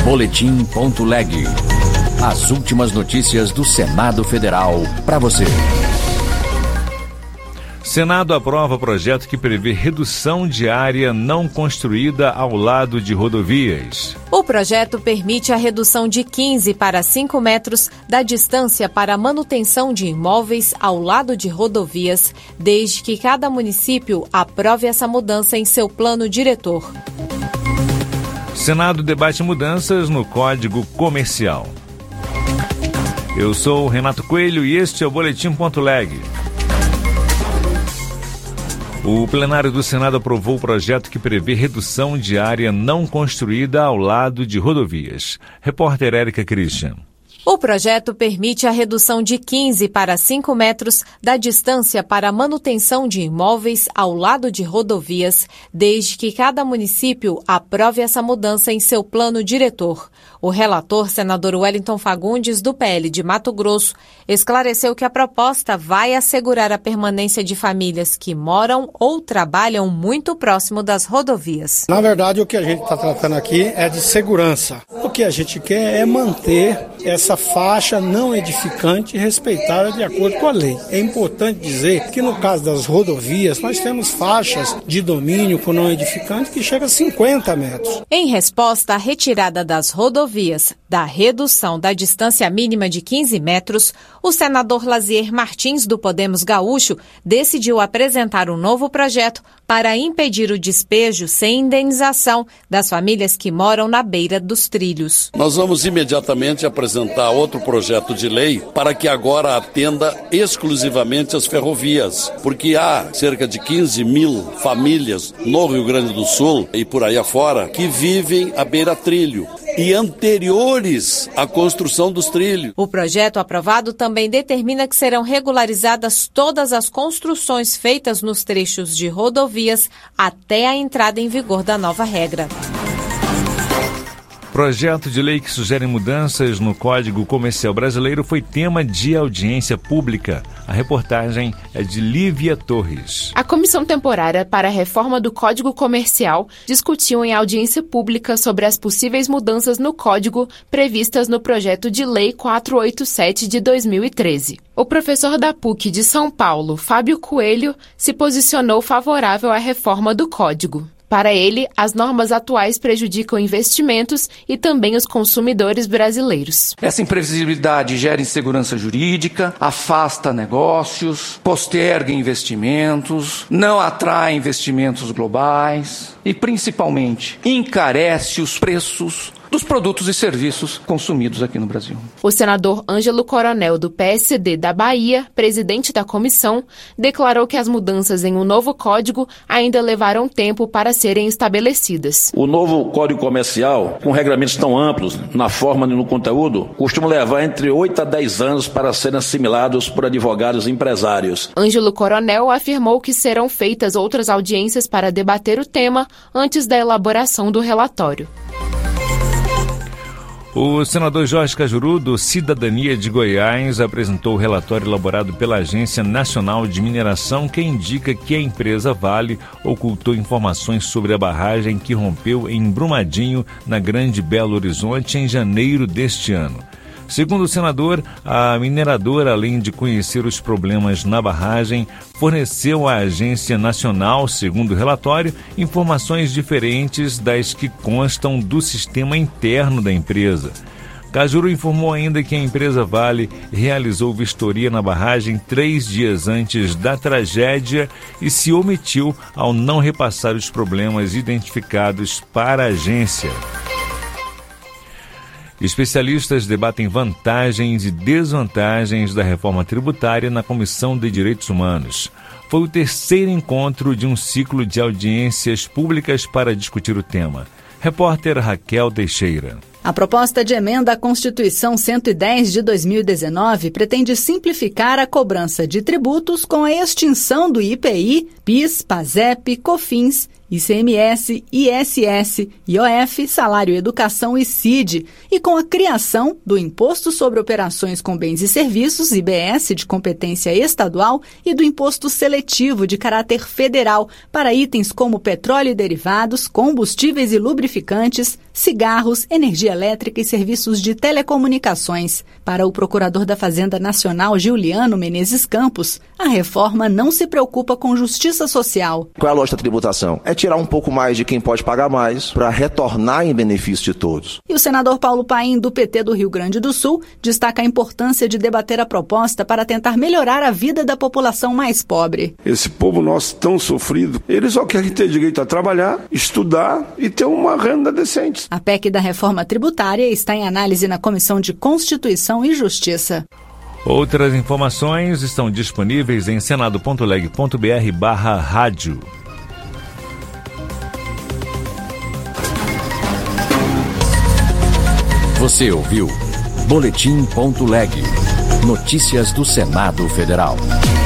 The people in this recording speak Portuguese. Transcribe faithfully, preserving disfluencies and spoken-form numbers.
Boletim ponto leg. As últimas notícias do Senado Federal para você. Senado aprova projeto que prevê redução de área não construída ao lado de rodovias. O projeto permite a redução de quinze para cinco metros da distância para manutenção de imóveis ao lado de rodovias, desde que cada município aprove essa mudança em seu plano diretor. Senado debate mudanças no Código Comercial. Eu sou o Renato Coelho e este é o Boletim ponto leg. O plenário do Senado aprovou o projeto que prevê redução de área não construída ao lado de rodovias. Repórter Érica Christian. O projeto permite a redução de quinze para cinco metros da distância para manutenção de imóveis ao lado de rodovias, desde que cada município aprove essa mudança em seu plano diretor. O relator, senador Wellington Fagundes, do P L de Mato Grosso, esclareceu que a proposta vai assegurar a permanência de famílias que moram ou trabalham muito próximo das rodovias. Na verdade, o que a gente está tratando aqui é de segurança. O que a gente quer é manter essa faixa não edificante respeitada de acordo com a lei. É importante dizer que no caso das rodovias, nós temos faixas de domínio com não edificante que chega a cinquenta metros. Em resposta à retirada das rodovias da redução da distância mínima de quinze metros, o senador Lazier Martins, do Podemos Gaúcho, decidiu apresentar um novo projeto para impedir o despejo sem indenização das famílias que moram na beira dos trilhos. Nós vamos imediatamente apresentar outro projeto de lei para que agora atenda exclusivamente as ferrovias, porque há cerca de quinze mil famílias no Rio Grande do Sul e por aí afora que vivem à beira-trilho e anteriores à construção dos trilhos. O projeto aprovado também determina que serão regularizadas todas as construções feitas nos trechos de rodovias até a entrada em vigor da nova regra. Projeto de lei que sugere mudanças no Código Comercial Brasileiro foi tema de audiência pública. A reportagem é de Lívia Torres. A Comissão Temporária para a Reforma do Código Comercial discutiu em audiência pública sobre as possíveis mudanças no Código previstas no projeto de lei quatrocentos e oitenta e sete de dois mil e treze. O professor da P U C de São Paulo, Fábio Coelho, se posicionou favorável à reforma do Código. Para ele, as normas atuais prejudicam investimentos e também os consumidores brasileiros. Essa imprevisibilidade gera insegurança jurídica, afasta negócios, posterga investimentos, não atrai investimentos globais e, principalmente, encarece os preços dos produtos e serviços consumidos aqui no Brasil. O senador Ângelo Coronel, do P S D da Bahia, presidente da comissão, declarou que as mudanças em um novo código ainda levarão tempo para serem estabelecidas. O novo Código Comercial, com regramentos tão amplos na forma e no conteúdo, costuma levar entre oito a dez anos para serem assimilados por advogados e empresários. Ângelo Coronel afirmou que serão feitas outras audiências para debater o tema antes da elaboração do relatório. O senador Jorge Cajuru, do Cidadania de Goiás, apresentou o relatório elaborado pela Agência Nacional de Mineração que indica que a empresa Vale ocultou informações sobre a barragem que rompeu em Brumadinho, na Grande Belo Horizonte, em janeiro deste ano. Segundo o senador, a mineradora, além de conhecer os problemas na barragem, forneceu à Agência Nacional, segundo o relatório, informações diferentes das que constam do sistema interno da empresa. Cajuru informou ainda que a empresa Vale realizou vistoria na barragem três dias antes da tragédia e se omitiu ao não repassar os problemas identificados para a agência. Especialistas debatem vantagens e desvantagens da reforma tributária na Comissão de Direitos Humanos. Foi o terceiro encontro de um ciclo de audiências públicas para discutir o tema. Repórter Raquel Teixeira. A proposta de emenda à Constituição cento e dez de dois mil e dezenove pretende simplificar a cobrança de tributos com a extinção do I P I, PIS, PASEP, COFINS, I C M S, I S S, I O F, Salário Educação e C I D, e com a criação do Imposto sobre Operações com Bens e Serviços, I B S, de competência estadual, e do Imposto Seletivo de caráter federal para itens como petróleo e derivados, combustíveis e lubrificantes, cigarros, energia elétrica e serviços de telecomunicações. Para o procurador da Fazenda Nacional, Giuliano Menezes Campos, a reforma não se preocupa com justiça social. Qual é a lógica da tributação? É tirar um pouco mais de quem pode pagar mais para retornar em benefício de todos. E o senador Paulo Paim, do P T do Rio Grande do Sul, destaca a importância de debater a proposta para tentar melhorar a vida da população mais pobre. Esse povo nosso tão sofrido, eles só querem ter direito a trabalhar, estudar e ter uma renda decente. A P E C da reforma tributária está em análise na Comissão de Constituição e Justiça. Outras informações estão disponíveis em senado ponto leg ponto br barra rádio. Você ouviu Boletim ponto leg. Notícias do Senado Federal.